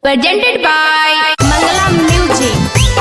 Presented by Mangala Music.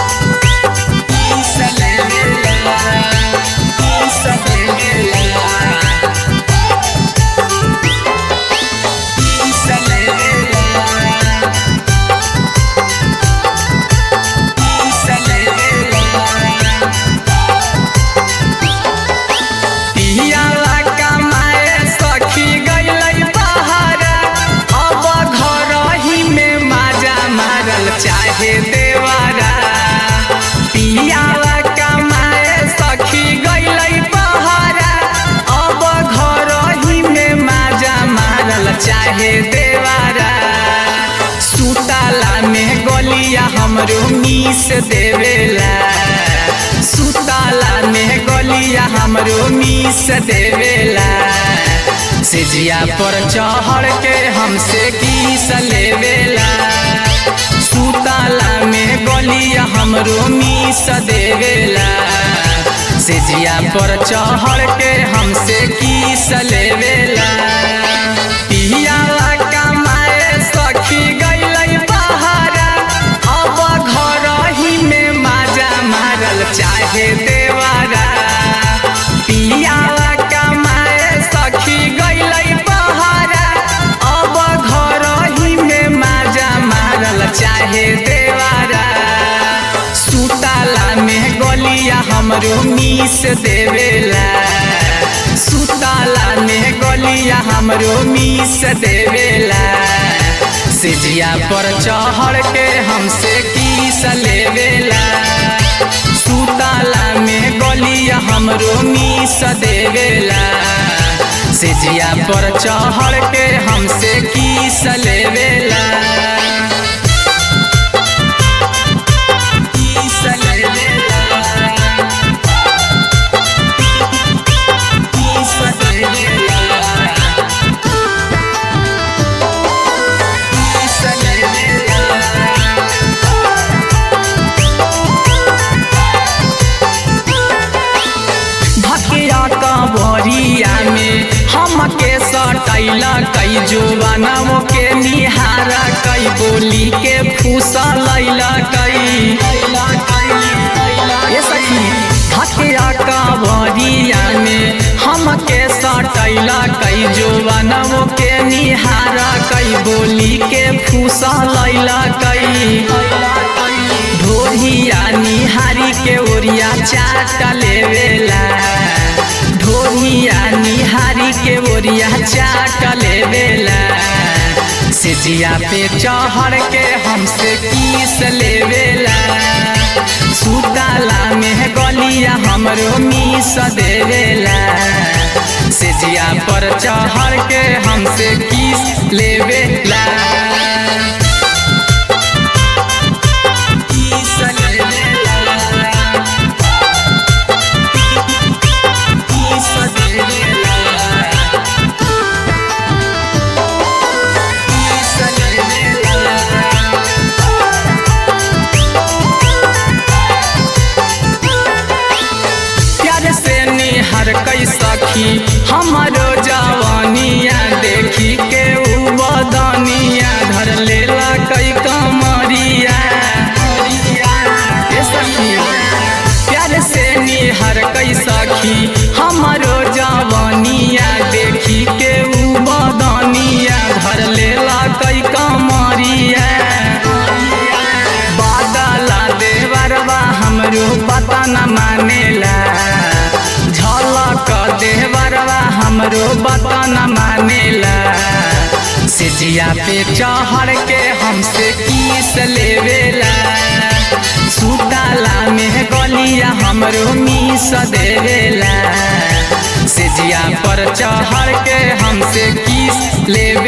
चाहे देवारा पियावा कमाए सखी गइलै बहरा, अब घर ही में माजा मारल चाहे देवारा। सुताला में गलिया हमरो मीस देवेला, सुताला में गलिया हमरो मीस देवेला। सिजिया पर चढ़ के हमसे किस लेवेला, सुताला में गलिया हमरो मीस देवेला। सिजिया पर चढ़ के हमसे किस लेवेला। पियावा कमाए सखी गइलै बहरा, अब घर ही में माजा मारल चाहे देवारा। पियावा कमाए सखी गइलै बहरा, अब घर ही में माजा मारल चाहे देवारा। सुताला में गलिया हमरो मीस देवेला, सुताला में गलिया हमरो मीस देवेला। सिजिया पर चढ़ के हमसे किस लेवेला, सुताला में गलिया हमरो मीस देवेला। सिजिया पर चढ़ के हमसे किस लेवेला। बरिया में हमके सटैला कई जुबानों के निहारा, कई बोली के फूसा लैला कई हकिया का बरिया में हमके सटैला कई जुबानों के निहारा, कई बोली के फूसा लैला कई। ढोरिया निहारी के ओरिया चाट लेवेला, ढोरिया निहारी के ओरिया चाट लेवेला। सिजिया पे चढ़ के हमसे किस लेवेला, सुताला में गलिया हमरो मीस देवेला। सिजिया पर चढ़ के हमसे किस लेवेला। हर कई सखी हमारो जवानिया, देखी के उ बदनिया धर लेला कई कमरिया। सखी प्यार से निहर कई सखी हमारो जवानिया, देखी के उ बदनिया धर लेला कई कमरिया। बादला देवरवा हमरो पता न मानेला, देवरवा हमरो बता न मानेला। सिजिया पे चढ़ के हमसे किस लेवेला, सुताला में गलिया हमरो मीस देवेला। सिजिया पर चढ़ के हमसे किस लेवेला।